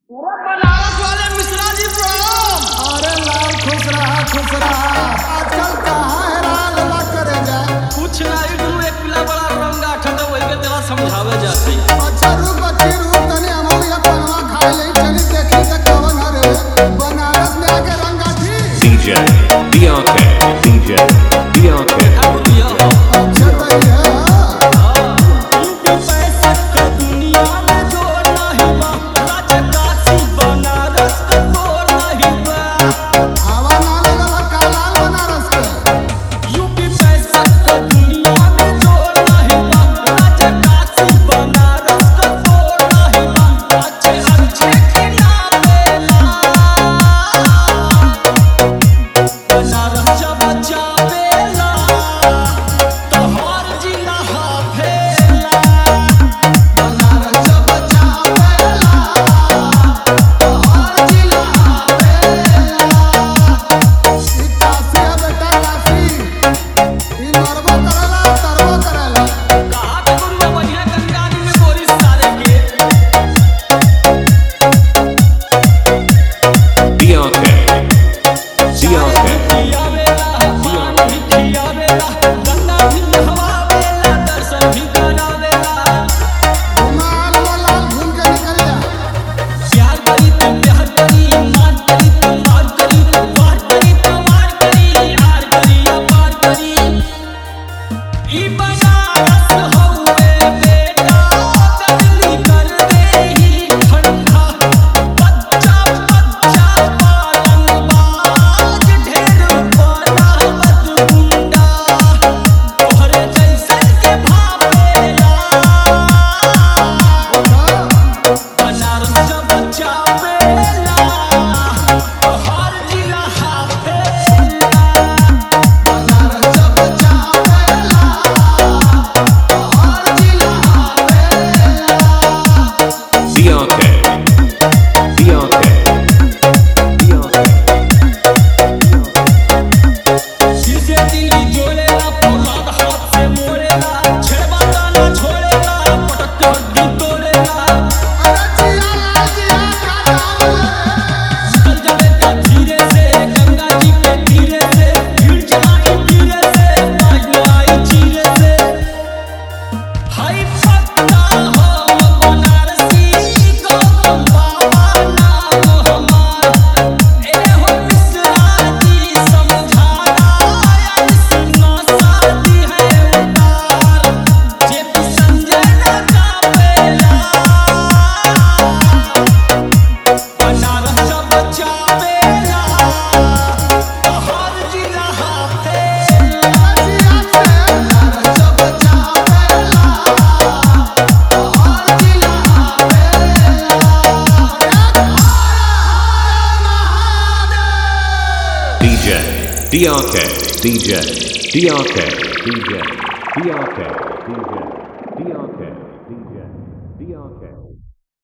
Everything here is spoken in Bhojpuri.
अरे बनारस वाले मिश्रा जी प्रणाम। अरे लाल खुश रहा आजकल कहाँ है राल करे जा। कुछ नहीं तू एक पिला बड़ा रंगा ठंडा वही के तेरा समझावे जाते अच्छा रुक तने हमारी अपनवा खाए ले चली देखी से कवन हरे बनारस में आके रंगा थी DJ Bianca अब दिया अच्छा तो ये है पैसा का दुनिया में जोर नहीं बा राजा काशी बनारस का जोर नहीं बा हवा ना लगल कालाल बनारस के यूपी पैसा का दुनिया में जोर नहीं बा राजा काशी बनारस का जोर नहीं बा अच्छे अच्छे खिलावेला बनारस जब जावेला तो हर जिला हाफेला बनारस जब जावेला तो हर जिला हाफेला ई काशी है बेटा काशी ई मरबो करला कहा पे गुरुआ बढ़िया गंगानी में गोरी सारे के Bianca खिया बेला पान भी खिया बेला गंगा भी नहवावेला दर्शन भी करावेला घुमाल लाल घूम के निकल जा प्यार करी तो प्यार करी मार करी तो मार करी वार करी तो वार करी हार करी या पार करी ई बनारस हौवे बेटा कदली कर दे ही ठंडा बच्चा पालन बाज ढेर बनावत गुंडा तोहरे जैसन के भावेला बनारस जब जावेला तो हर जिला हाफेला बनारस जब जावेला तो हर जिला हाफेला Bianca शीशे दिल्ली जोड़ेला फौलाद हाथ से मोड़ेला छेड़वा दाना छोड़ेला पटक के हड्डी तोड़ेला अरे जिया लाल जिया का नाम है चल जावेगा धीरे से गंगा जी के तीरे से भीड़ जमाई धीरे से आई चीरे से हाय पक्का हम बनारसी गौतम बाबा नाम हमार ए हो मिश्रा जी समझाना ऐसी शादी है उतार जे भी संजय ना कापेला बनारस जब जावेला तो हर जिला हाफेला बनारस जब जावेला तो हर जिला हाफेला DJ Bianca